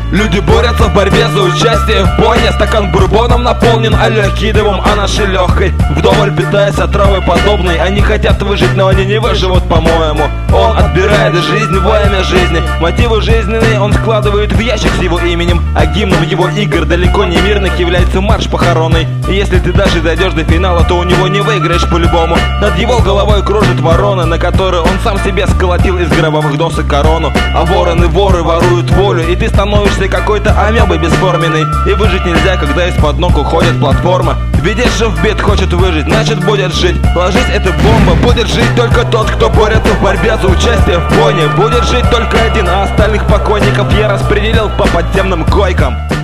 Люди борются в борьбе за участие в бойне. Стакан бурбоном наполнен олеокидовым, а нашей легкой вдоволь питаясь отравой подобной. Они хотят выжить, но они не выживут, по-моему. Он отбирает жизнь во имя жизни. Мотивы жизненные он складывает в ящик с его именем. А гимном его игр далеко не мирных является марш похоронный. И если ты даже дойдешь до финала, то у него не выиграешь по-любому. Над его головой кружит ворона, на которой он сам себе сколотил из гробовых досок корону. А воры воруют волю, и ты становишься какой-то амебой бесформенной. И выжить нельзя, когда из-под ног уходит платформа. Ведь же в бед хочет выжить, значит будет жить. Ложись, это бомба, будет жить только тот, кто борется в борьбе за участие в бойне. Будет жить только один, а остальных покойников я распределил по подземным койкам.